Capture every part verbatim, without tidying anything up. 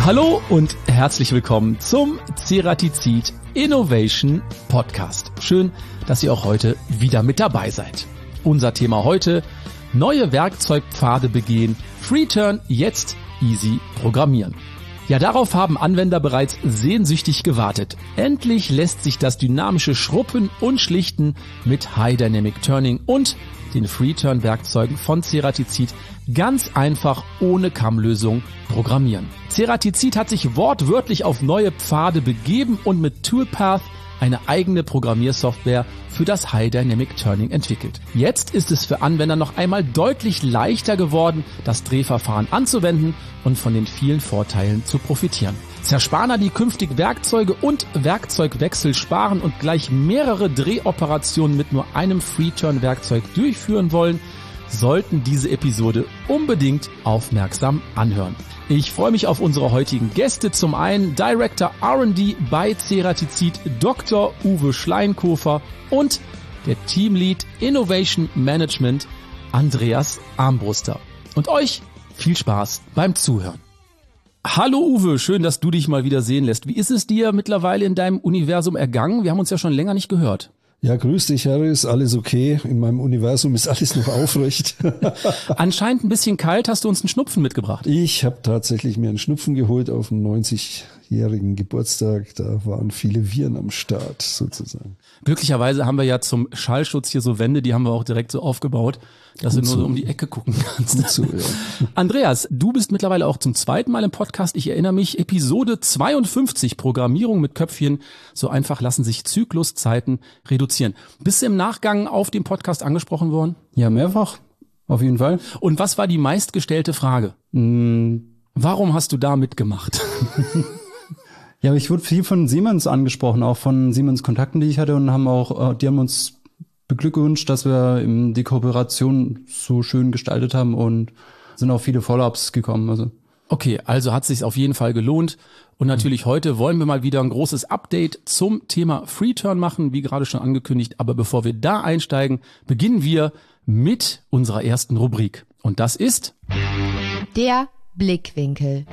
Hallo und herzlich willkommen zum Ceratizid Innovation Podcast. Schön, dass ihr auch heute wieder mit dabei seid. Unser Thema heute: neue Werkzeugpfade begehen, FreeTurn jetzt easy programmieren. Ja, darauf haben Anwender bereits sehnsüchtig gewartet. Endlich lässt sich das dynamische Schruppen und Schlichten mit High Dynamic Turning und den FreeTurn-Werkzeugen von Ceratizid ganz einfach ohne Kammlösung programmieren. Ceratizid hat sich wortwörtlich auf neue Pfade begeben und mit Toolpath eine eigene Programmiersoftware für das High Dynamic Turning entwickelt. Jetzt ist es für Anwender noch einmal deutlich leichter geworden, das Drehverfahren anzuwenden und von den vielen Vorteilen zu profitieren. Zerspaner, die künftig Werkzeuge und Werkzeugwechsel sparen und gleich mehrere Drehoperationen mit nur einem FreeTurn-Werkzeug durchführen wollen, sollten diese Episode unbedingt aufmerksam anhören. Ich freue mich auf unsere heutigen Gäste. Zum einen Director R and D bei Ceratizid, Doktor Uwe Schleinkofer, und der Teamlead Innovation Management, Andreas Armbruster. Und euch viel Spaß beim Zuhören. Hallo Uwe, schön, dass du dich mal wieder sehen lässt. Wie ist es dir mittlerweile in deinem Universum ergangen? Wir haben uns ja schon länger nicht gehört. Ja, grüß dich, Harry, ist alles okay? In meinem Universum ist alles noch aufrecht. Anscheinend ein bisschen kalt. Hast du uns einen Schnupfen mitgebracht? Ich habe tatsächlich mir einen Schnupfen geholt auf dem neunzigjährigen Geburtstag. Da waren viele Viren am Start sozusagen. Glücklicherweise haben wir ja zum Schallschutz hier so Wände, die haben wir auch direkt so aufgebaut, dass Gut du nur so. so um die Ecke gucken kannst. Gut so, ja. Andreas, du bist mittlerweile auch zum zweiten Mal im Podcast. Ich erinnere mich, Episode zweiundfünfzig, Programmierung mit Köpfchen. So einfach lassen sich Zykluszeiten reduzieren. Bist du im Nachgang auf den Podcast angesprochen worden? Ja, mehrfach. Auf jeden Fall. Und was war die meistgestellte Frage? Mm. Warum hast du da mitgemacht? Ja, aber ich wurde viel von Siemens angesprochen, auch von Siemens Kontakten, die ich hatte, und haben auch, die haben uns beglückwünscht, dass wir die Kooperation so schön gestaltet haben, und sind auch viele Follow-ups gekommen. Also. Okay, also hat es sich auf jeden Fall gelohnt. Und natürlich heute wollen wir mal wieder ein großes Update zum Thema FreeTurn machen, wie gerade schon angekündigt. Aber bevor wir da einsteigen, beginnen wir mit unserer ersten Rubrik. Und das ist der Blickwinkel.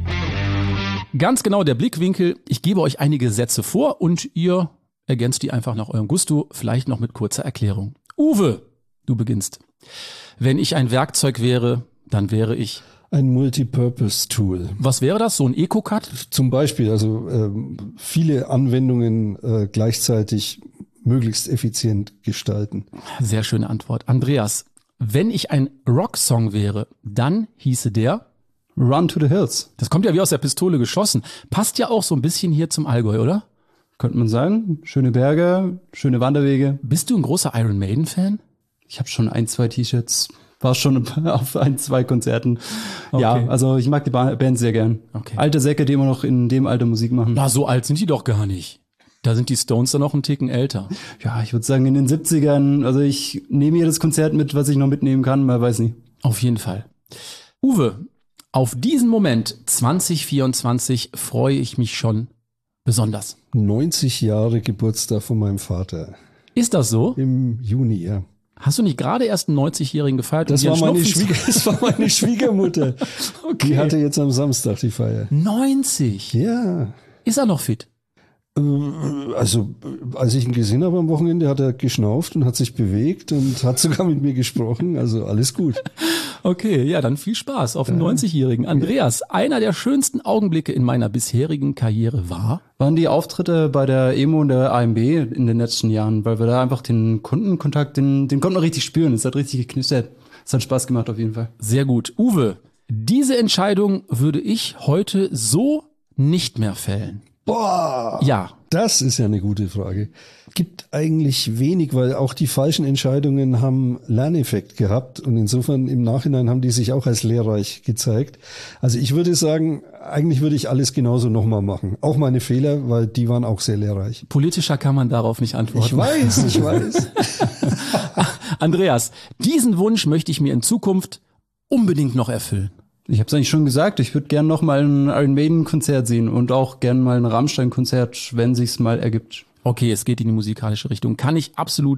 Ganz genau, der Blickwinkel. Ich gebe euch einige Sätze vor und ihr ergänzt die einfach nach eurem Gusto, vielleicht noch mit kurzer Erklärung. Uwe, du beginnst. Wenn ich ein Werkzeug wäre, dann wäre ich ein Multipurpose-Tool. Was wäre das? So ein EcoCut? Zum Beispiel, also ähm, viele Anwendungen äh, gleichzeitig möglichst effizient gestalten. Sehr schöne Antwort. Andreas, wenn ich ein Rocksong wäre, dann hieße der Run to the Hills. Das kommt ja wie aus der Pistole geschossen. Passt ja auch so ein bisschen hier zum Allgäu, oder? Könnte man sagen. Schöne Berge, schöne Wanderwege. Bist du ein großer Iron Maiden-Fan? Ich habe schon ein, zwei T-Shirts. War schon auf ein, zwei Konzerten. Okay. Ja, also ich mag die Band sehr gern. Okay. Alte Säcke, die immer noch in dem Alter Musik machen. Na, so alt sind die doch gar nicht. Da sind die Stones dann noch einen Ticken älter. Ja, ich würde sagen in den siebzigern. Also ich nehme jedes Konzert mit, was ich noch mitnehmen kann, man weiß nicht. Auf jeden Fall. Uwe, auf diesen Moment zwanzig vierundzwanzig freue ich mich schon besonders. neunzig Jahre Geburtstag von meinem Vater. Ist das so? Im Juni, ja. Hast du nicht gerade erst einen neunzigjährigen gefeiert? Das, um war meine, Schnupfen Schwieger, das war meine Schwiegermutter. Okay. Die hatte jetzt am Samstag die Feier. neunzig? Ja. Ist er noch fit? Also, als ich ihn gesehen habe am Wochenende, hat er geschnauft und hat sich bewegt und hat sogar mit mir gesprochen. Also alles gut. Okay, ja, dann viel Spaß auf den ja. neunzigjährigen. Andreas, einer der schönsten Augenblicke in meiner bisherigen Karriere war? Waren die Auftritte bei der E M O und der A M B in den letzten Jahren, weil wir da einfach den Kundenkontakt, den, den konnten wir richtig spüren. Es hat richtig geknistert. Es hat Spaß gemacht auf jeden Fall. Sehr gut. Uwe, diese Entscheidung würde ich heute so nicht mehr fällen. Boah, ja, das ist ja eine gute Frage. Gibt eigentlich wenig, weil auch die falschen Entscheidungen haben Lerneffekt gehabt und insofern im Nachhinein haben die sich auch als lehrreich gezeigt. Also ich würde sagen, eigentlich würde ich alles genauso nochmal machen. Auch meine Fehler, weil die waren auch sehr lehrreich. Politischer kann man darauf nicht antworten. Ich weiß, ich weiß. Andreas, diesen Wunsch möchte ich mir in Zukunft unbedingt noch erfüllen. Ich habe es eigentlich schon gesagt, ich würde gern noch mal ein Iron Maiden-Konzert sehen und auch gern mal ein Rammstein-Konzert, wenn sich's mal ergibt. Okay, es geht in die musikalische Richtung. Kann ich absolut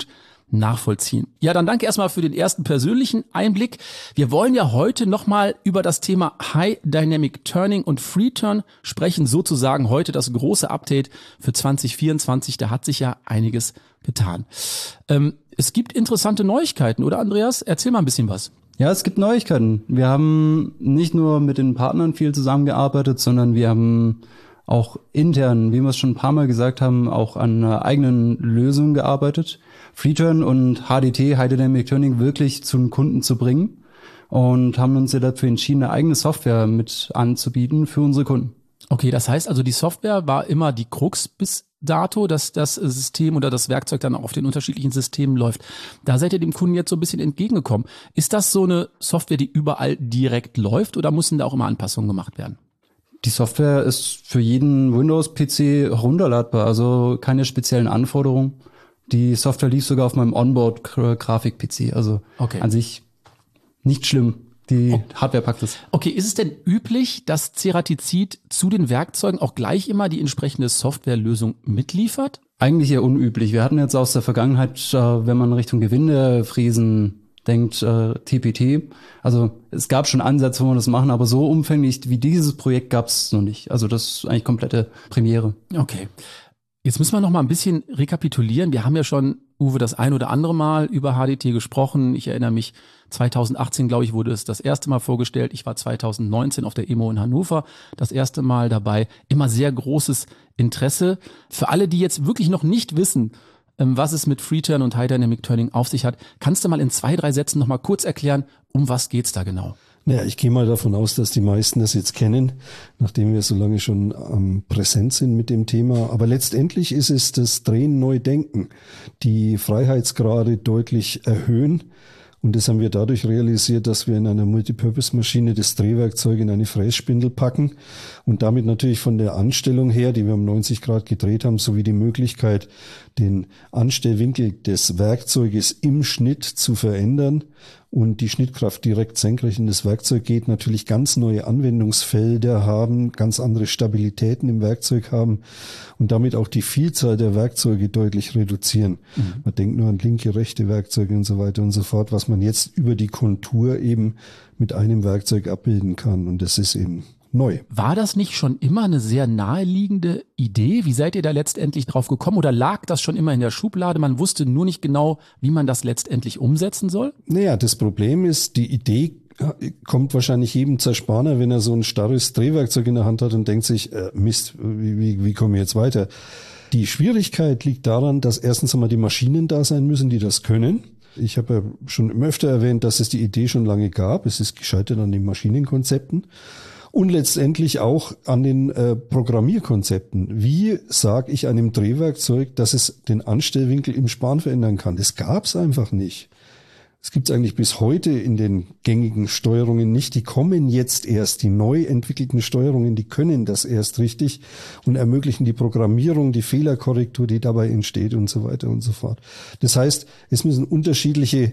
nachvollziehen. Ja, dann danke erstmal für den ersten persönlichen Einblick. Wir wollen ja heute nochmal über das Thema High Dynamic Turning und Free Turn sprechen, sozusagen heute das große Update für zwanzig vierundzwanzig. Da hat sich ja einiges getan. Ähm, es gibt interessante Neuigkeiten, oder Andreas? Erzähl mal ein bisschen was. Ja, es gibt Neuigkeiten. Wir haben nicht nur mit den Partnern viel zusammengearbeitet, sondern wir haben auch intern, wie wir es schon ein paar Mal gesagt haben, auch an einer eigenen Lösung gearbeitet. FreeTurn und H D T, High Dynamic Turning, wirklich zu den Kunden zu bringen und haben uns ja dafür entschieden, eine eigene Software mit anzubieten für unsere Kunden. Okay, das heißt also, die Software war immer die Krux bis dato, dass das System oder das Werkzeug dann auch auf den unterschiedlichen Systemen läuft. Da seid ihr dem Kunden jetzt so ein bisschen entgegengekommen. Ist das so eine Software, die überall direkt läuft oder müssen da auch immer Anpassungen gemacht werden? Die Software ist für jeden Windows-P C herunterladbar, also keine speziellen Anforderungen. Die Software lief sogar auf meinem Onboard-Grafik-P C, also okay. An sich nicht schlimm. Die oh. Hardware packt es. Okay, ist es denn üblich, dass Ceratizid zu den Werkzeugen auch gleich immer die entsprechende Softwarelösung mitliefert? Eigentlich eher unüblich. Wir hatten jetzt aus der Vergangenheit, wenn man Richtung Gewindefräsen denkt, T P T. Also es gab schon Ansätze, wo wir das machen, aber so umfänglich wie dieses Projekt gab es noch nicht. Also das ist eigentlich komplette Premiere. Okay. Jetzt müssen wir noch mal ein bisschen rekapitulieren. Wir haben ja schon, Uwe, das ein oder andere Mal über H D T gesprochen. Ich erinnere mich, zweitausendachtzehn, glaube ich, wurde es das erste Mal vorgestellt. Ich war zweitausendneunzehn auf der E M O in Hannover das erste Mal dabei. Immer sehr großes Interesse. Für alle, die jetzt wirklich noch nicht wissen, was es mit FreeTurn und High Dynamic Turning auf sich hat, kannst du mal in zwei, drei Sätzen noch mal kurz erklären, um was geht's da genau? Naja, ich gehe mal davon aus, dass die meisten das jetzt kennen, nachdem wir so lange schon ähm, präsent sind mit dem Thema. Aber letztendlich ist es das Drehen, Neu-Denken, die Freiheitsgrade deutlich erhöhen. Und das haben wir dadurch realisiert, dass wir in einer Multipurpose-Maschine das Drehwerkzeug in eine Frässpindel packen und damit natürlich von der Anstellung her, die wir um neunzig Grad gedreht haben, sowie die Möglichkeit, den Anstellwinkel des Werkzeuges im Schnitt zu verändern und die Schnittkraft direkt senkrecht in das Werkzeug geht, natürlich ganz neue Anwendungsfelder haben, ganz andere Stabilitäten im Werkzeug haben und damit auch die Vielzahl der Werkzeuge deutlich reduzieren. Mhm. Man denkt nur an linke, rechte Werkzeuge und so weiter und so fort, was man jetzt über die Kontur eben mit einem Werkzeug abbilden kann, und das ist eben neu. War das nicht schon immer eine sehr naheliegende Idee? Wie seid ihr da letztendlich drauf gekommen? Oder lag das schon immer in der Schublade? Man wusste nur nicht genau, wie man das letztendlich umsetzen soll? Naja, das Problem ist, die Idee kommt wahrscheinlich jedem Zerspaner, wenn er so ein starres Drehwerkzeug in der Hand hat und denkt sich, äh, Mist, wie, wie, wie komme ich jetzt weiter? Die Schwierigkeit liegt daran, dass erstens einmal die Maschinen da sein müssen, die das können. Ich habe ja schon öfter erwähnt, dass es die Idee schon lange gab. Es ist gescheitert an den Maschinenkonzepten. Und letztendlich auch an den äh, Programmierkonzepten. Wie sage ich einem Drehwerkzeug, dass es den Anstellwinkel im Span verändern kann? Das gab es einfach nicht. Es gibt es eigentlich bis heute in den gängigen Steuerungen nicht. Die kommen jetzt erst, die neu entwickelten Steuerungen, die können das erst richtig und ermöglichen die Programmierung, die Fehlerkorrektur, die dabei entsteht und so weiter und so fort. Das heißt, es müssen unterschiedliche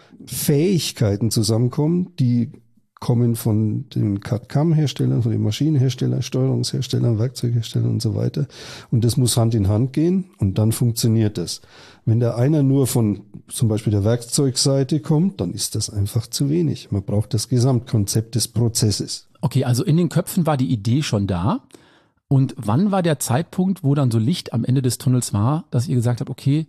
Fähigkeiten zusammenkommen, die kommen von den C A D-C A M-Herstellern, von den Maschinenherstellern, Steuerungsherstellern, Werkzeugherstellern und so weiter. Und das muss Hand in Hand gehen und dann funktioniert das. Wenn der einer nur von zum Beispiel der Werkzeugseite kommt, dann ist das einfach zu wenig. Man braucht das Gesamtkonzept des Prozesses. Okay, also in den Köpfen war die Idee schon da. Und wann war der Zeitpunkt, wo dann so Licht am Ende des Tunnels war, dass ihr gesagt habt, okay,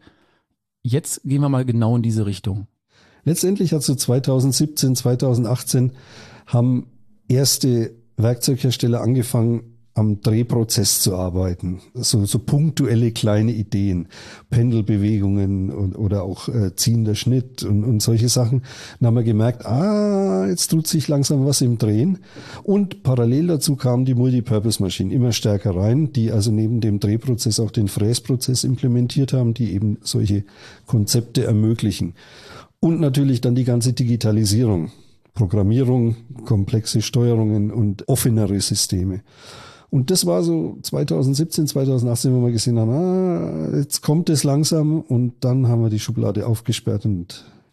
jetzt gehen wir mal genau in diese Richtung? Letztendlich hat so zweitausendsiebzehn, zweitausendachtzehn haben erste Werkzeughersteller angefangen, am Drehprozess zu arbeiten. So, so punktuelle kleine Ideen, Pendelbewegungen und, oder auch äh, ziehender Schnitt und, und solche Sachen. Dann haben wir gemerkt, ah, jetzt tut sich langsam was im Drehen. Und parallel dazu kamen die Multipurpose-Maschinen immer stärker rein, die also neben dem Drehprozess auch den Fräsprozess implementiert haben, die eben solche Konzepte ermöglichen. Und natürlich dann die ganze Digitalisierung, Programmierung, komplexe Steuerungen und offenere Systeme. Und das war so zweitausendsiebzehn, zweitausendachtzehn, wo wir gesehen haben, ah, jetzt kommt es langsam, und dann haben wir die Schublade aufgesperrt und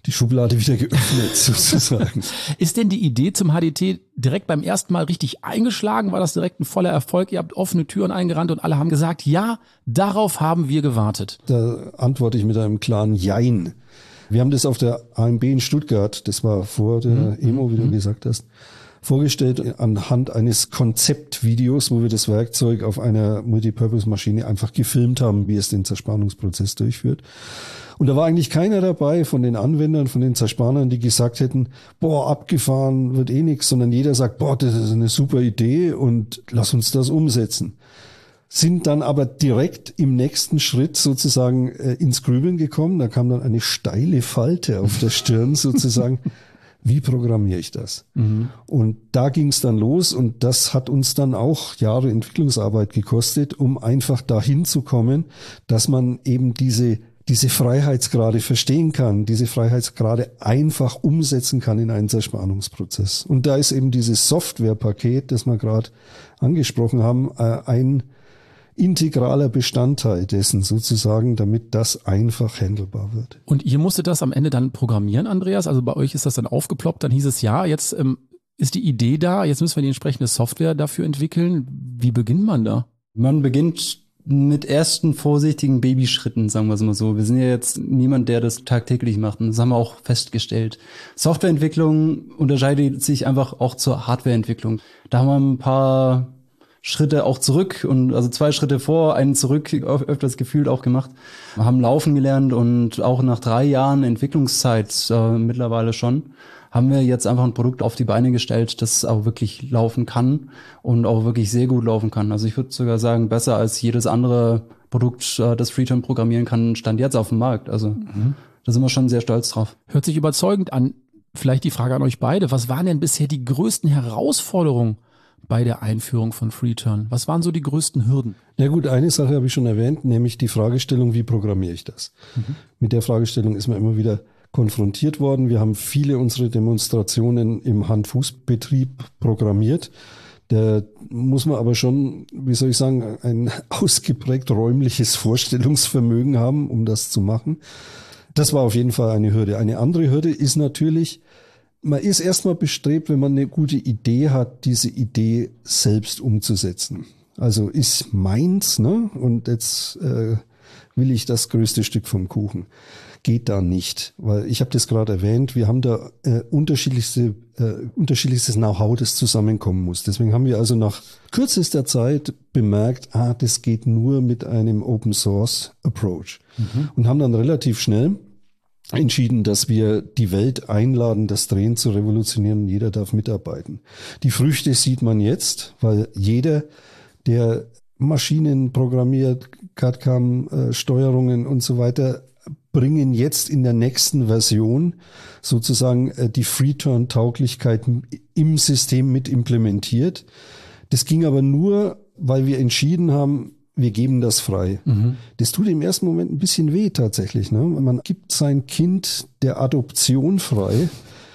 die Schublade wieder geöffnet sozusagen. Ist denn die Idee zum H D T direkt beim ersten Mal richtig eingeschlagen? War das direkt ein voller Erfolg? Ihr habt offene Türen eingerannt und alle haben gesagt, ja, darauf haben wir gewartet. Da antworte ich mit einem klaren Jein. Wir haben das auf der A M B in Stuttgart, das war vor der mhm. E M O, wie du gesagt hast, vorgestellt anhand eines Konzeptvideos, wo wir das Werkzeug auf einer Multipurpose-Maschine einfach gefilmt haben, wie es den Zerspannungsprozess durchführt. Und da war eigentlich keiner dabei von den Anwendern, von den Zerspannern, die gesagt hätten, boah, abgefahren wird eh nichts, sondern jeder sagt, boah, das ist eine super Idee und lass uns das umsetzen. Sind dann aber direkt im nächsten Schritt sozusagen äh, ins Grübeln gekommen. Da kam dann eine steile Falte auf der Stirn sozusagen. Wie programmiere ich das? Mhm. Und da ging es dann los und das hat uns dann auch Jahre Entwicklungsarbeit gekostet, um einfach dahin zu kommen, dass man eben diese diese Freiheitsgrade verstehen kann, diese Freiheitsgrade einfach umsetzen kann in einen Zerspannungsprozess. Und da ist eben dieses Softwarepaket, das wir gerade angesprochen haben, äh, ein integraler Bestandteil dessen sozusagen, damit das einfach handelbar wird. Und ihr musstet das am Ende dann programmieren, Andreas? Also bei euch ist das dann aufgeploppt, dann hieß es, ja, jetzt ähm, ist die Idee da, jetzt müssen wir die entsprechende Software dafür entwickeln. Wie beginnt man da? Man beginnt mit ersten vorsichtigen Babyschritten, sagen wir es mal so. Wir sind ja jetzt niemand, der das tagtäglich macht. Und das haben wir auch festgestellt. Softwareentwicklung unterscheidet sich einfach auch zur Hardwareentwicklung. Da haben wir ein paar Schritte auch zurück und also zwei Schritte vor, einen zurück, öfters gefühlt auch gemacht. Wir haben laufen gelernt und auch nach drei Jahren Entwicklungszeit äh, mittlerweile schon, haben wir jetzt einfach ein Produkt auf die Beine gestellt, das auch wirklich laufen kann und auch wirklich sehr gut laufen kann. Also ich würde sogar sagen, besser als jedes andere Produkt, äh, das Freeturn programmieren kann, stand jetzt auf dem Markt. Also mhm. da sind wir schon sehr stolz drauf. Hört sich überzeugend an. Vielleicht die Frage an euch beide. Was waren denn bisher die größten Herausforderungen bei der Einführung von Freeturn? Was waren so die größten Hürden? Ja gut, eine Sache habe ich schon erwähnt, nämlich die Fragestellung, wie programmiere ich das? Mhm. Mit der Fragestellung ist man immer wieder konfrontiert worden. Wir haben viele unserer Demonstrationen im Hand-Fuß-Betrieb programmiert. Da muss man aber schon, wie soll ich sagen, ein ausgeprägt räumliches Vorstellungsvermögen haben, um das zu machen. Das war auf jeden Fall eine Hürde. Eine andere Hürde ist natürlich, man ist erstmal bestrebt, wenn man eine gute Idee hat, diese Idee selbst umzusetzen. Also ist meins, ne? Und jetzt äh, will ich das größte Stück vom Kuchen. Geht da nicht, weil ich habe das gerade erwähnt, wir haben da äh, unterschiedlichste, äh, unterschiedlichstes Know-how, das zusammenkommen muss. Deswegen haben wir also nach kürzester Zeit bemerkt, ah, das geht nur mit einem Open-Source-Approach. Mhm. Und haben dann relativ schnell entschieden, dass wir die Welt einladen, das Drehen zu revolutionieren. Jeder darf mitarbeiten. Die Früchte sieht man jetzt, weil jeder, der Maschinen programmiert, C A D-C A M-Steuerungen und so weiter, bringen jetzt in der nächsten Version sozusagen die Freeturn-Tauglichkeit im System mit implementiert. Das ging aber nur, weil wir entschieden haben, wir geben das frei. Mhm. Das tut im ersten Moment ein bisschen weh tatsächlich. Ne? Man gibt sein Kind der Adoption frei.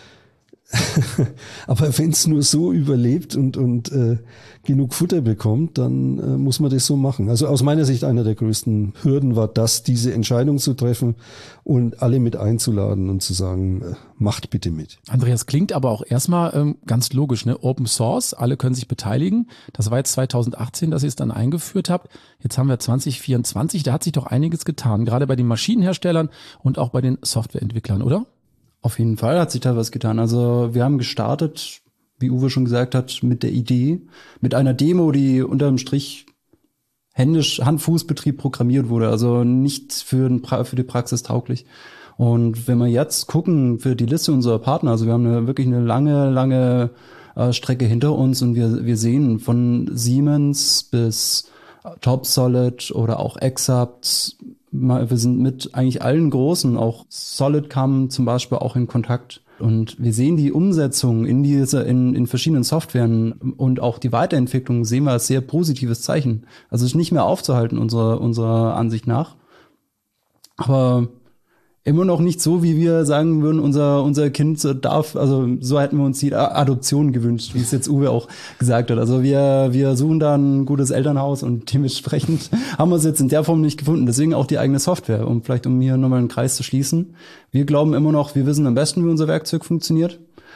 Aber wenn es nur so überlebt und, und äh, genug Futter bekommt, dann äh, muss man das so machen. Also aus meiner Sicht einer der größten Hürden war das, diese Entscheidung zu treffen und alle mit einzuladen und zu sagen, äh, macht bitte mit. Andreas, klingt aber auch erstmal ähm, ganz logisch, ne? Open Source, alle können sich beteiligen. Das war jetzt zweitausendachtzehn, dass ihr es dann eingeführt habt. Jetzt haben wir zwanzig vierundzwanzig, da hat sich doch einiges getan, gerade bei den Maschinenherstellern und auch bei den Softwareentwicklern, oder? Auf jeden Fall hat sich da was getan. Also wir haben gestartet, wie Uwe schon gesagt hat, mit der Idee, mit einer Demo, die unterm Strich händisch Hand-Fuß-Betrieb programmiert wurde, also nicht für, den, für die Praxis tauglich. Und wenn wir jetzt gucken für die Liste unserer Partner, also wir haben eine, wirklich eine lange, lange äh, Strecke hinter uns und wir, wir sehen von Siemens bis TopSolid oder auch Exapt. Wir sind mit eigentlich allen Großen, auch SolidCam zum Beispiel, auch in Kontakt. Und wir sehen die Umsetzung in diese, in, in verschiedenen Softwaren und auch die Weiterentwicklung sehen wir als sehr positives Zeichen. Also es ist nicht mehr aufzuhalten, unserer, unserer Ansicht nach. Aber immer noch nicht so, wie wir sagen würden, unser unser Kind darf, also so hätten wir uns die Adoption gewünscht, wie es jetzt Uwe auch gesagt hat. Also wir wir suchen da ein gutes Elternhaus und dementsprechend haben wir es jetzt in der Form nicht gefunden. Deswegen auch die eigene Software, um vielleicht um hier nochmal einen Kreis zu schließen. Wir glauben immer noch, wir wissen am besten, wie unser Werkzeug funktioniert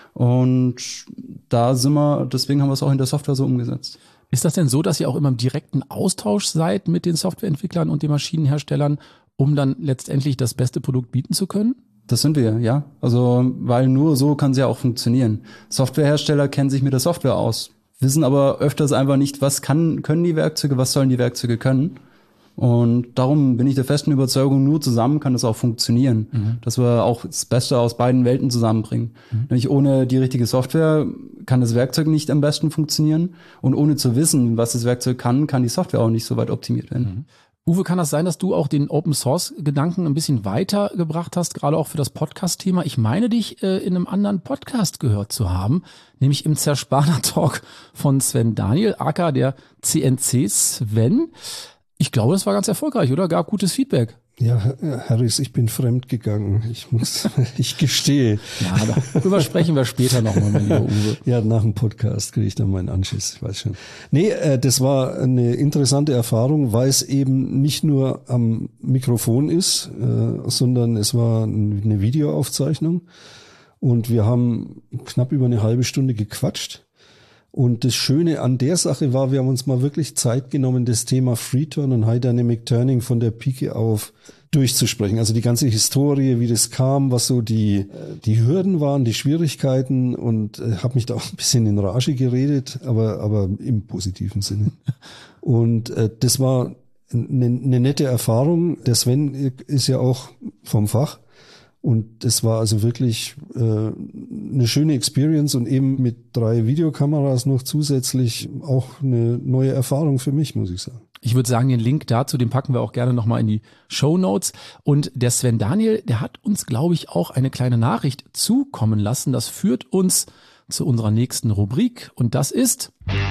und da sind wir, deswegen haben wir es auch in der Software so umgesetzt. Ist das denn so, dass ihr auch immer im direkten Austausch seid mit den Softwareentwicklern und den Maschinenherstellern, um dann letztendlich das beste Produkt bieten zu können? Das sind wir, ja. Also, weil nur so kann es ja auch funktionieren. Softwarehersteller kennen sich mit der Software aus, wissen aber öfters einfach nicht, was kann, können die Werkzeuge, was sollen die Werkzeuge können. Und darum bin ich der festen Überzeugung, nur zusammen kann das auch funktionieren. Mhm. Dass wir auch das Beste aus beiden Welten zusammenbringen. Mhm. Nämlich ohne die richtige Software kann das Werkzeug nicht am besten funktionieren. Und ohne zu wissen, was das Werkzeug kann, kann die Software auch nicht so weit optimiert werden. Mhm. Uwe, kann das sein, dass du auch den Open-Source-Gedanken ein bisschen weitergebracht hast, gerade auch für das Podcast-Thema? Ich meine, dich äh, in einem anderen Podcast gehört zu haben, nämlich im Zerspaner-Talk von Sven Daniel, aka der C N C Sven. Ich glaube, das war ganz erfolgreich, oder? Gab gutes Feedback. Ja, Harris, ich bin fremd gegangen. Ich muss, ich gestehe. Ja, darüber sprechen wir später nochmal, mein lieber Uwe. Ja, nach dem Podcast kriege ich dann meinen Anschiss, ich weiß schon. Nee, äh, das war eine interessante Erfahrung, weil es eben nicht nur am Mikrofon ist, äh, sondern es war eine Videoaufzeichnung. Und wir haben knapp über eine halbe Stunde gequatscht. Und das Schöne an der Sache war, wir haben uns mal wirklich Zeit genommen, das Thema Free-Turn und High Dynamic Turning von der Pike auf durchzusprechen. Also die ganze Historie, wie das kam, was so die die Hürden waren, die Schwierigkeiten, und äh, habe mich da auch ein bisschen in Rage geredet, aber aber im positiven Sinne. Und äh, das war eine, eine nette Erfahrung. Der Sven ist ja auch vom Fach. Und das war also wirklich äh, eine schöne Experience und eben mit drei Videokameras noch zusätzlich auch eine neue Erfahrung für mich, muss ich sagen. Ich würde sagen, den Link dazu, den packen wir auch gerne nochmal in die Shownotes. Und der Sven Daniel, der hat uns, glaube ich, auch eine kleine Nachricht zukommen lassen. Das führt uns zu unserer nächsten Rubrik und das ist...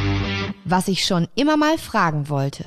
Was ich schon immer mal fragen wollte.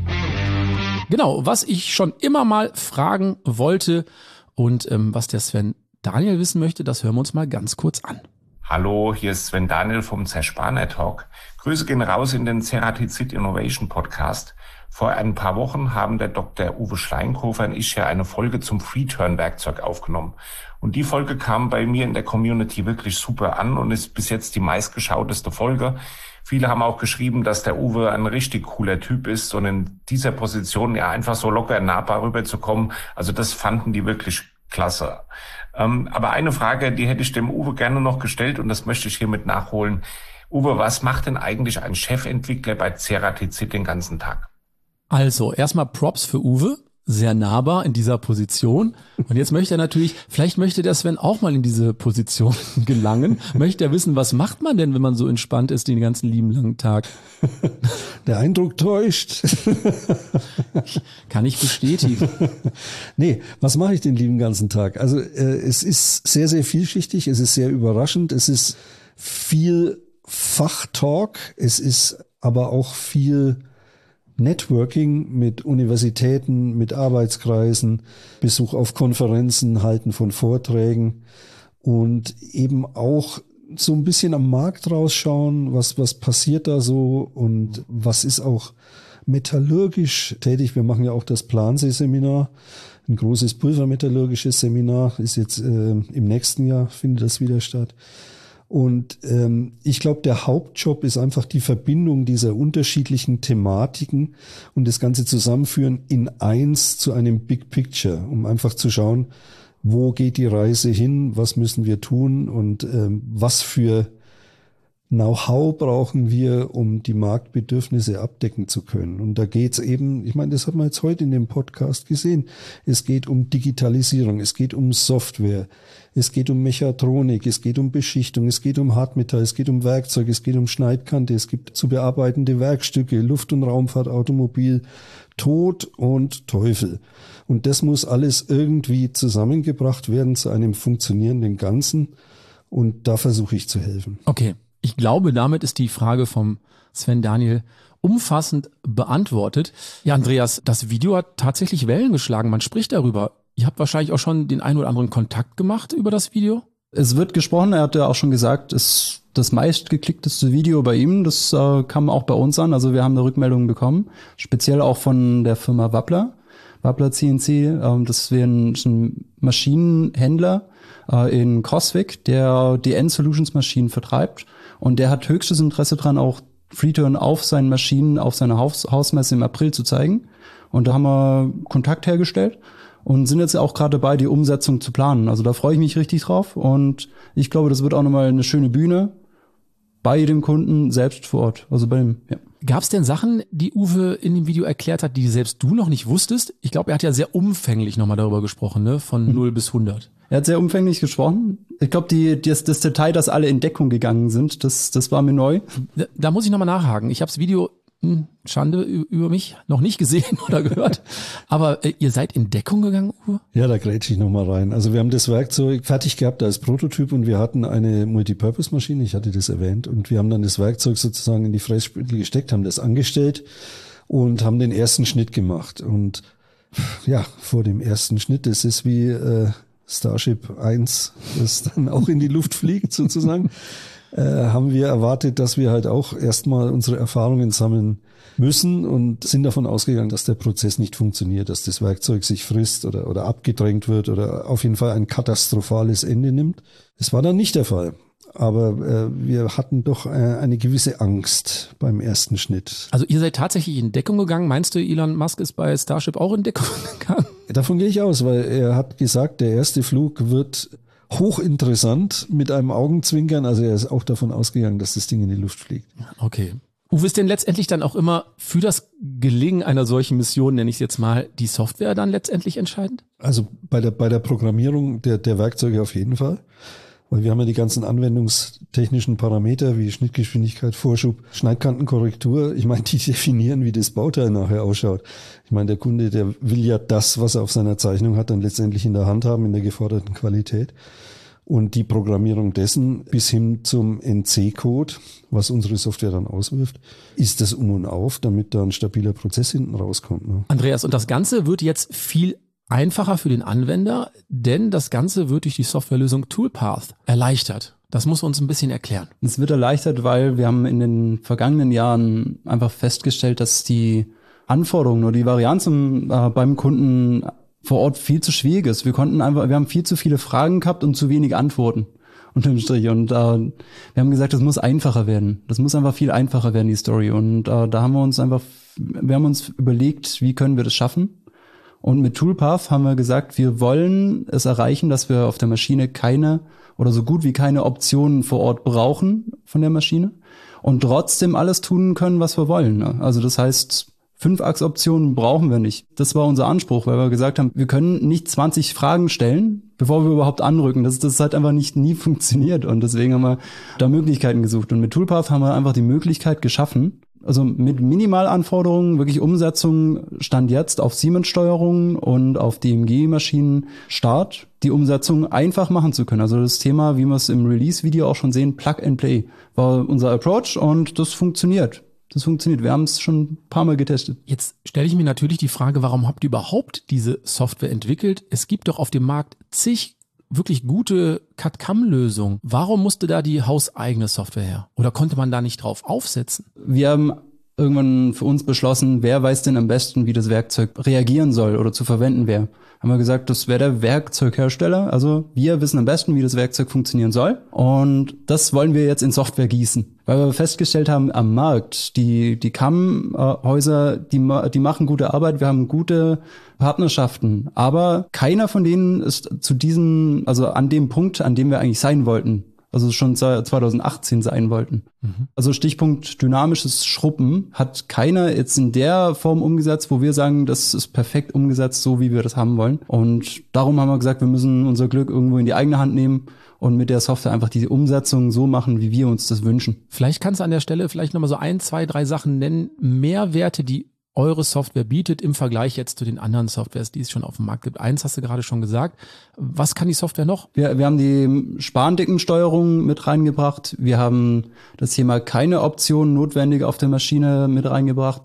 Genau, was ich schon immer mal fragen wollte. Und ähm, was der Sven Daniel wissen möchte, das hören wir uns mal ganz kurz an. Hallo, hier ist Sven Daniel vom Zerspaner Talk. Grüße gehen raus in den Ceratizid Innovation Podcast. Vor ein paar Wochen haben der Doktor Uwe Schleinkofer und ich ja eine Folge zum Free-Turn-Werkzeug aufgenommen. Und die Folge kam bei mir in der Community wirklich super an und ist bis jetzt die meistgeschauteste Folge. Viele haben auch geschrieben, dass der Uwe ein richtig cooler Typ ist und in dieser Position ja einfach so locker nahbar rüberzukommen. Also das fanden die wirklich klasse. Ähm, aber eine Frage, die hätte ich dem Uwe gerne noch gestellt und das möchte ich hiermit nachholen. Uwe, was macht denn eigentlich ein Chefentwickler bei Ceratizid den ganzen Tag? Also erstmal Props für Uwe. Sehr nahbar in dieser Position. Und jetzt möchte er natürlich, vielleicht möchte der Sven auch mal in diese Position gelangen. Möchte er wissen, was macht man denn, wenn man so entspannt ist den ganzen lieben langen Tag? Der Eindruck täuscht. Kann ich bestätigen. Nee, was mache ich den lieben ganzen Tag? Also äh, es ist sehr, sehr vielschichtig. Es ist sehr überraschend. Es ist viel Fachtalk. Es ist aber auch viel Networking mit Universitäten, mit Arbeitskreisen, Besuch auf Konferenzen, Halten von Vorträgen und eben auch so ein bisschen am Markt rausschauen, was, was passiert da so und was ist auch metallurgisch tätig. Wir machen ja auch das Plansee-Seminar, ein großes pulvermetallurgisches Seminar, ist jetzt äh, im nächsten Jahr, findet das wieder statt. Und ähm, ich glaube, der Hauptjob ist einfach die Verbindung dieser unterschiedlichen Thematiken und das Ganze zusammenführen in eins zu einem Big Picture, um einfach zu schauen, wo geht die Reise hin, was müssen wir tun und ähm, was für Know-how brauchen wir, um die Marktbedürfnisse abdecken zu können. Und da geht's eben, ich meine, das hat man jetzt heute in dem Podcast gesehen, es geht um Digitalisierung, es geht um Software, es geht um Mechatronik, es geht um Beschichtung, es geht um Hartmetall, es geht um Werkzeug, es geht um Schneidkante, es gibt zu bearbeitende Werkstücke, Luft- und Raumfahrt, Automobil, Tod und Teufel. Und das muss alles irgendwie zusammengebracht werden zu einem funktionierenden Ganzen. Und da versuche ich zu helfen. Okay. Ich glaube, damit ist die Frage vom Sven Daniel umfassend beantwortet. Ja, Andreas, das Video hat tatsächlich Wellen geschlagen. Man spricht darüber. ihr habt wahrscheinlich auch schon den einen oder anderen Kontakt gemacht über das Video? Es wird gesprochen, er hat ja auch schon gesagt, es das meistgeklickteste Video bei ihm, das äh, kam auch bei uns an, also wir haben eine Rückmeldung bekommen, speziell auch von der Firma Wappler, Wappler C N C, äh, das wäre ein, ein Maschinenhändler äh, in Coswig, der D N Solutions Maschinen vertreibt und der hat höchstes Interesse dran, auch Freeturn auf seinen Maschinen, auf seiner Haus- Hausmesse im April zu zeigen und da haben wir Kontakt hergestellt. Und sind jetzt auch gerade dabei, die Umsetzung zu planen. Also da freue ich mich richtig drauf. Und ich glaube, das wird auch nochmal eine schöne Bühne bei dem Kunden selbst vor Ort. Also bei dem, ja. Gab es denn Sachen, die Uwe in dem Video erklärt hat, die selbst du noch nicht wusstest? Ich glaube, er hat ja sehr umfänglich nochmal darüber gesprochen, ne? Von hm. null bis hundert. Er hat sehr umfänglich gesprochen. Ich glaube, die, das, das Detail, dass alle in Deckung gegangen sind, das, das war mir neu. Da, da muss ich nochmal nachhaken. Ich habe das Video... Schande über mich, noch nicht gesehen oder gehört. Aber äh, ihr seid in Deckung gegangen, Uwe? Ja, da grätsche ich nochmal rein. Also wir haben das Werkzeug fertig gehabt als Prototyp und wir hatten eine Multipurpose-Maschine, ich hatte das erwähnt, und wir haben dann das Werkzeug sozusagen in die Frässpindel gesteckt, haben das angestellt und haben den ersten Schnitt gemacht. Und ja, vor dem ersten Schnitt, das ist wie äh, Starship eins, das dann auch in die Luft fliegt sozusagen. Äh, haben wir erwartet, dass wir halt auch erstmal unsere Erfahrungen sammeln müssen und sind davon ausgegangen, dass der Prozess nicht funktioniert, dass das Werkzeug sich frisst oder, oder abgedrängt wird oder auf jeden Fall ein katastrophales Ende nimmt. Das war dann nicht der Fall. Aber äh, wir hatten doch äh, eine gewisse Angst beim ersten Schnitt. Also ihr seid tatsächlich in Deckung gegangen. Meinst du, Elon Musk ist bei Starship auch in Deckung gegangen? Davon gehe ich aus, weil er hat gesagt, der erste Flug wird hochinteressant mit einem Augenzwinkern. Also er ist auch davon ausgegangen, dass das Ding in die Luft fliegt. Okay. Uwe, ist denn letztendlich dann auch immer für das Gelingen einer solchen Mission, nenne ich es jetzt mal, die Software dann letztendlich entscheidend? Also bei der, bei der Programmierung der, der Werkzeuge auf jeden Fall. Weil wir haben ja die ganzen anwendungstechnischen Parameter wie Schnittgeschwindigkeit, Vorschub, Schneidkantenkorrektur. Ich meine, die definieren, wie das Bauteil nachher ausschaut. Ich meine, der Kunde, der will ja das, was er auf seiner Zeichnung hat, dann letztendlich in der Hand haben, in der geforderten Qualität. Und die Programmierung dessen bis hin zum N C-Code, was unsere Software dann auswirft, ist das Um und Auf, damit da ein stabiler Prozess hinten rauskommt. Ne? Andreas, und das Ganze wird jetzt viel einfacher für den Anwender, denn das Ganze wird durch die Softwarelösung Toolpath erleichtert. Das muss uns ein bisschen erklären. Es wird erleichtert, weil wir haben in den vergangenen Jahren einfach festgestellt, dass die Anforderungen oder die Varianz äh, beim Kunden vor Ort viel zu schwierig ist. Wir konnten einfach, wir haben viel zu viele Fragen gehabt und zu wenig Antworten unterm Strich. Und äh, wir haben gesagt, das muss einfacher werden. Das muss einfach viel einfacher werden, die Story. Und äh, da haben wir uns einfach, wir haben uns überlegt, wie können wir das schaffen? Und mit Toolpath haben wir gesagt, wir wollen es erreichen, dass wir auf der Maschine keine oder so gut wie keine Optionen vor Ort brauchen von der Maschine und trotzdem alles tun können, was wir wollen. Also das heißt, Fünf-Achs-Optionen brauchen wir nicht. Das war unser Anspruch, weil wir gesagt haben, wir können nicht zwanzig Fragen stellen, bevor wir überhaupt anrücken. Das, das hat einfach nicht nie funktioniert und deswegen haben wir da Möglichkeiten gesucht. Und mit Toolpath haben wir einfach die Möglichkeit geschaffen, also mit Minimalanforderungen, wirklich Umsetzung stand jetzt auf Siemens-Steuerungen und auf D M G-Maschinen Start, die Umsetzung einfach machen zu können. Also das Thema, wie wir es im Release-Video auch schon sehen, Plug and Play, war unser Approach und das funktioniert. Das funktioniert. Wir haben es schon ein paar Mal getestet. Jetzt stelle ich mir natürlich die Frage, warum habt ihr überhaupt diese Software entwickelt? Es gibt doch auf dem Markt zig wirklich gute C A D-C A M-Lösung. Warum musste da die hauseigene Software her? Oder konnte man da nicht drauf aufsetzen? Wir haben irgendwann für uns beschlossen, wer weiß denn am besten, wie das Werkzeug reagieren soll oder zu verwenden wäre. Haben wir gesagt, das wäre der Werkzeughersteller. Also wir wissen am besten, wie das Werkzeug funktionieren soll. Und das wollen wir jetzt in Software gießen. Weil wir festgestellt haben, am Markt, die die C A M-Häuser, die, die machen gute Arbeit, wir haben gute Partnerschaften. Aber keiner von denen ist zu diesem, also an dem Punkt, an dem wir eigentlich sein wollten. Also schon zwanzig achtzehn sein wollten. Mhm. Also Stichpunkt dynamisches Schrubben hat keiner jetzt in der Form umgesetzt, wo wir sagen, das ist perfekt umgesetzt, so wie wir das haben wollen. Und darum haben wir gesagt, wir müssen unser Glück irgendwo in die eigene Hand nehmen und mit der Software einfach diese Umsetzung so machen, wie wir uns das wünschen. Vielleicht kannst du an der Stelle vielleicht nochmal so ein, zwei, drei Sachen nennen, Mehrwerte, die eure Software bietet im Vergleich jetzt zu den anderen Softwares, die es schon auf dem Markt gibt. Eins hast du gerade schon gesagt. Was kann die Software noch? Wir, wir haben die Sparendickensteuerung mit reingebracht. Wir haben das Thema keine Optionen notwendig auf der Maschine mit reingebracht.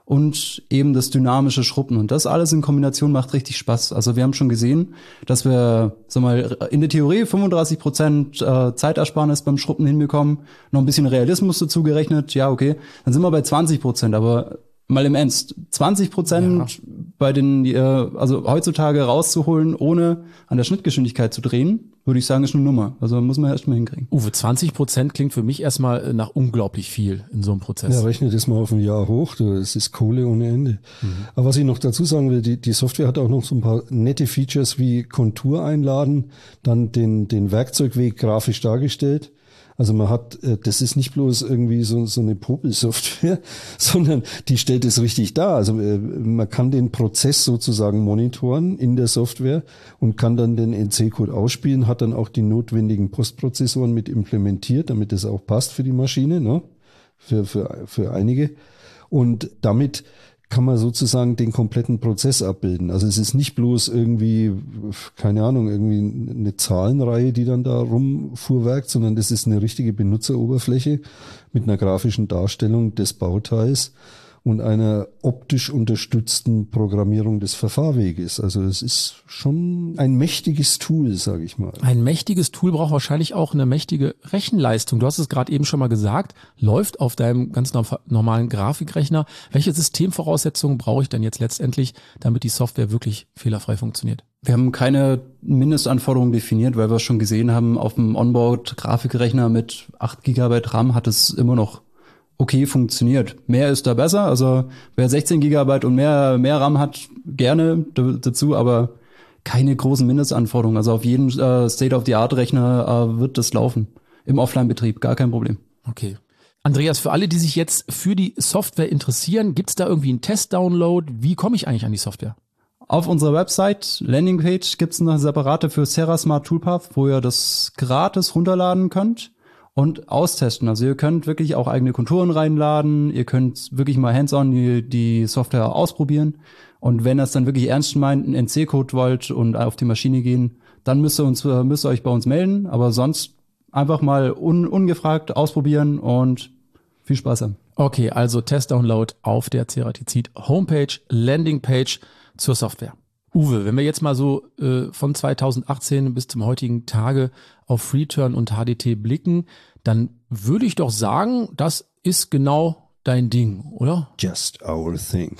und eben das dynamische Schrubben. Und das alles in Kombination macht richtig Spaß. Also wir haben schon gesehen, dass wir, sag mal, in der Theorie fünfunddreißig Prozent äh, Zeitersparnis beim Schrubben hinbekommen, noch ein bisschen Realismus dazu gerechnet, ja okay, dann sind wir bei zwanzig Prozent, aber mal im Ernst, zwanzig Prozent ja. bei den, äh, also heutzutage rauszuholen, ohne an der Schnittgeschwindigkeit zu drehen, würde ich sagen, ist eine Nummer. Also muss man erst mal hinkriegen. Uwe, zwanzig Prozent klingt für mich erstmal nach unglaublich viel in so einem Prozess. Ja, rechne das mal auf ein Jahr hoch, das ist Kohle ohne Ende. Mhm. Aber was ich noch dazu sagen will, die, die Software hat auch noch so ein paar nette Features wie Kontur einladen, dann den, den Werkzeugweg grafisch dargestellt. Also man hat, das ist nicht bloß irgendwie so, so eine Popel-Software, sondern die stellt es richtig dar. Also man kann den Prozess sozusagen monitoren in der Software und kann dann den N C-Code ausspielen, hat dann auch die notwendigen Postprozessoren mit implementiert, damit es auch passt für die Maschine, ne? Für, für, für einige. Und damit kann man sozusagen den kompletten Prozess abbilden. Also es ist nicht bloß irgendwie, keine Ahnung, irgendwie eine Zahlenreihe, die dann da rumfuhrwerkt, sondern das ist eine richtige Benutzeroberfläche mit einer grafischen Darstellung des Bauteils und einer optisch unterstützten Programmierung des Verfahrweges. Also es ist schon ein mächtiges Tool, sage ich mal. Ein mächtiges Tool braucht wahrscheinlich auch eine mächtige Rechenleistung. Du hast es gerade eben schon mal gesagt, läuft auf deinem ganz normalen Grafikrechner. Welche Systemvoraussetzungen brauche ich denn jetzt letztendlich, damit die Software wirklich fehlerfrei funktioniert? Wir haben keine Mindestanforderungen definiert, weil wir es schon gesehen haben, auf dem Onboard-Grafikrechner mit acht Gigabyte RAM hat es immer noch okay funktioniert. Mehr ist da besser, also wer sechzehn Gigabyte und mehr mehr RAM hat, gerne dazu, aber keine großen Mindestanforderungen. Also auf jedem äh, State-of-the-Art-Rechner äh, wird das laufen. Im Offline-Betrieb, gar kein Problem. Okay. Andreas, für alle, die sich jetzt für die Software interessieren, gibt's da irgendwie einen Test-Download? Wie komme ich eigentlich an die Software? Auf unserer Website, Landingpage, gibt's eine separate für Serasmart Toolpath, wo ihr das gratis runterladen könnt und austesten. Also ihr könnt wirklich auch eigene Konturen reinladen, ihr könnt wirklich mal hands-on die, die Software ausprobieren. Und wenn ihr es dann wirklich ernst meint, einen N C-Code wollt und auf die Maschine gehen, dann müsst ihr uns müsst ihr euch bei uns melden. Aber sonst einfach mal un, ungefragt ausprobieren und viel Spaß haben. Okay, also Test-Download auf der Ceratizid Homepage, Landingpage zur Software. Uwe, wenn wir jetzt mal so äh, von zweitausendachtzehn bis zum heutigen Tage auf Freeturn und H D T blicken, dann würde ich doch sagen, das ist genau dein Ding, oder? Just our thing.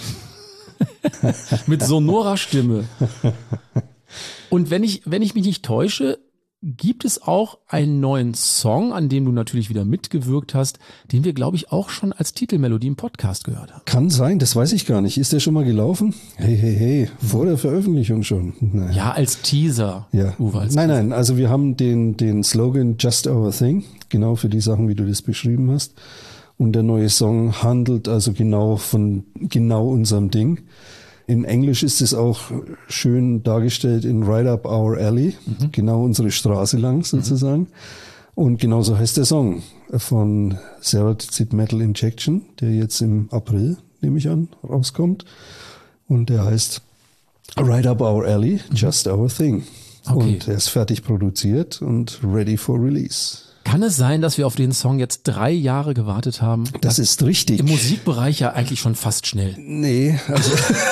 Mit sonorer Stimme. Und wenn ich, wenn ich mich nicht täusche, gibt es auch einen neuen Song, an dem du natürlich wieder mitgewirkt hast, den wir, glaube ich, auch schon als Titelmelodie im Podcast gehört haben. Kann sein, das weiß ich gar nicht. Ist der schon mal gelaufen? Hey, hey, hey, vor der Veröffentlichung schon. Naja. Ja, als Teaser. Ja. Uwe, als nein, Teaser. nein, also wir haben den, den Slogan Just Our Thing, genau für die Sachen, wie du das beschrieben hast. Und der neue Song handelt also genau von genau unserem Ding. In Englisch ist es auch schön dargestellt in Right Up Our Alley, mhm. genau unsere Straße lang sozusagen. Mhm. Und genauso heißt der Song von Ceratizid Metal Injection, der jetzt im April, nehme ich an, rauskommt. Und der heißt Right Up Our Alley, mhm. Just Our Thing. Okay. Und er ist fertig produziert und ready for release. Kann es sein, dass wir auf den Song jetzt drei Jahre gewartet haben? Das ist richtig. Im Musikbereich ja eigentlich schon fast schnell. Nee, also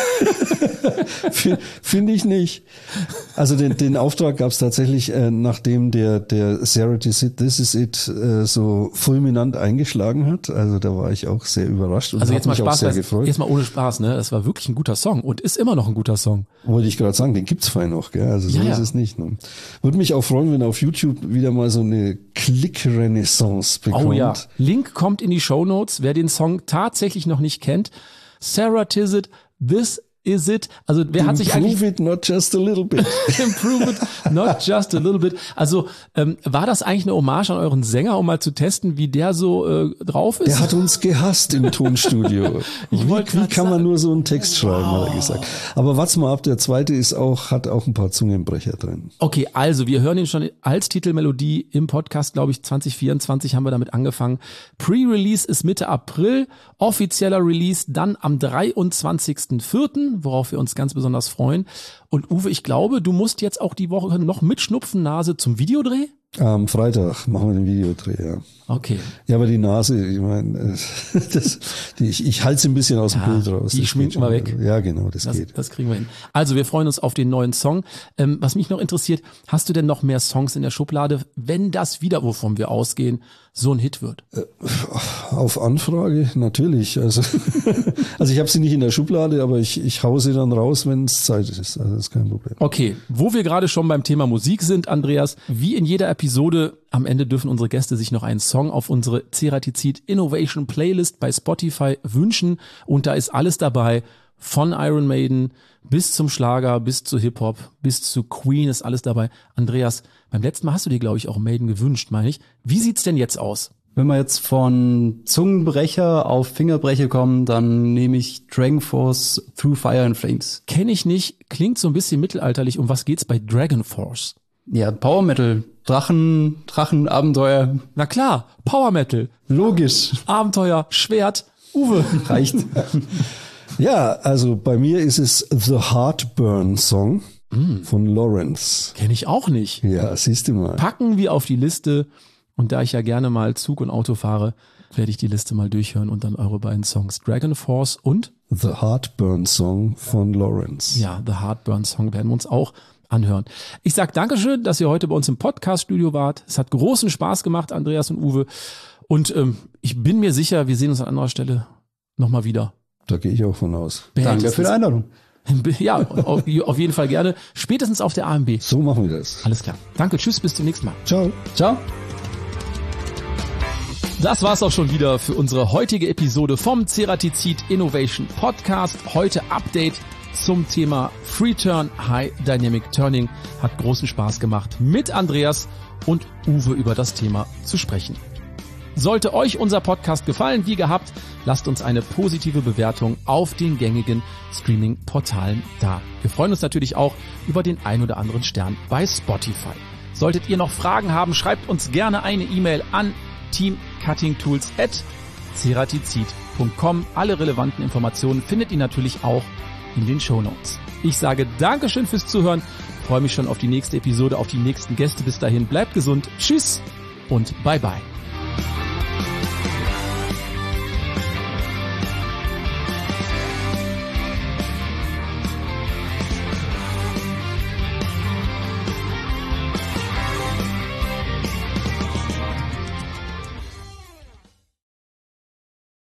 finde ich nicht. Also den, den Auftrag gab es tatsächlich, äh, nachdem der der Ceratizid This Is It äh, so fulminant eingeschlagen hat. Also da war ich auch sehr überrascht und also jetzt habe mal mich Spaß, auch sehr das, gefreut. Jetzt mal ohne Spaß, ne? Das war wirklich ein guter Song und ist immer noch ein guter Song. Wollte ich gerade sagen, den gibt's fein noch, gell? Also so ja, ist ja. es nicht. Ne? Würde mich auch freuen, wenn auf YouTube wieder mal so eine Klick-Renaissance bekommt. Oh ja, Link kommt in die Shownotes, wer den Song tatsächlich noch nicht kennt. Ceratizid, This Is It. Also wer hat sich eigentlich... Improve it, not just a little bit. Improve it, not just a little bit. Also ähm, war das eigentlich eine Hommage an euren Sänger, um mal zu testen, wie der so äh, drauf ist? Der hat uns gehasst im Tonstudio. ich wie wie kann sagen. man nur so einen Text schreiben, wow. hat er gesagt. Aber warte mal ab, der zweite ist auch, hat auch ein paar Zungenbrecher drin. Okay, also wir hören ihn schon als Titelmelodie im Podcast, glaube ich, zwanzig vierundzwanzig haben wir damit angefangen. Pre-Release ist Mitte April, offizieller Release dann am dreiundzwanzigsten vierten worauf wir uns ganz besonders freuen. Und Uwe, ich glaube, du musst jetzt auch die Woche noch mit Schnupfennase zum Videodreh? Am Freitag machen wir den Videodreh, ja. Okay. Ja, aber die Nase, ich meine, das, die, ich, ich halte sie ein bisschen aus dem Ja, Bild raus. die Das schminken geht wir schon. weg. Ja, genau, das, Das, geht. das kriegen wir hin. Also wir freuen uns auf den neuen Song. Ähm, was mich noch interessiert, hast du denn noch mehr Songs in der Schublade, wenn das wieder, wovon wir ausgehen, so ein Hit wird? Auf Anfrage, natürlich. Also, also ich habe sie nicht in der Schublade, aber ich, ich hau sie dann raus, wenn es Zeit ist. Also das ist kein Problem. Okay, wo wir gerade schon beim Thema Musik sind, Andreas, wie in jeder Episode, am Ende dürfen unsere Gäste sich noch einen Song auf unsere Ceratizid Innovation Playlist bei Spotify wünschen und da ist alles dabei, von Iron Maiden bis zum Schlager, bis zu Hip-Hop, bis zu Queen ist alles dabei. Andreas, beim letzten Mal hast du dir, glaube ich, auch Maiden gewünscht, meine ich. Wie sieht's denn jetzt aus? Wenn wir jetzt von Zungenbrecher auf Fingerbrecher kommen, dann nehme ich Dragon Force Through Fire and Flames. Kenne ich nicht, klingt so ein bisschen mittelalterlich. Um was geht's bei Dragon Force? Ja, Power Metal, Drachen, Drachenabenteuer. Na klar, Power Metal, Logisch. Abenteuer, Schwert, Uwe. Reicht. Ja, also bei mir ist es The Heartburn Song mm. von Lawrence. Kenne ich auch nicht. Ja, siehst du mal. Packen wir auf die Liste. Und da ich ja gerne mal Zug und Auto fahre, werde ich die Liste mal durchhören und dann eure beiden Songs Dragon Force und The Heartburn Song von Lawrence. Ja, The Heartburn Song werden wir uns auch anhören. Ich sag Dankeschön, dass ihr heute bei uns im Podcast-Studio wart. Es hat großen Spaß gemacht, Andreas und Uwe. Und ähm, ich bin mir sicher, wir sehen uns an anderer Stelle nochmal wieder. Da gehe ich auch von aus. Danke für die Einladung. Ja, auf, auf jeden Fall gerne. Spätestens auf der A M B. So machen wir das. Alles klar. Danke, tschüss, bis zum nächsten Mal. Ciao. Ciao. Das war's auch schon wieder für unsere heutige Episode vom Ceratizid Innovation Podcast. Heute Update zum Thema Free Turn High Dynamic Turning. Hat großen Spaß gemacht, mit Andreas und Uwe über das Thema zu sprechen. Sollte euch unser Podcast gefallen, wie gehabt, lasst uns eine positive Bewertung auf den gängigen Streaming-Portalen da. Wir freuen uns natürlich auch über den ein oder anderen Stern bei Spotify. Solltet ihr noch Fragen haben, schreibt uns gerne eine E-Mail an teamcuttingtools at ceratizid punkt com. Alle relevanten Informationen findet ihr natürlich auch in den Shownotes. Ich sage Dankeschön fürs Zuhören, freue mich schon auf die nächste Episode, auf die nächsten Gäste. Bis dahin, bleibt gesund, tschüss und bye bye.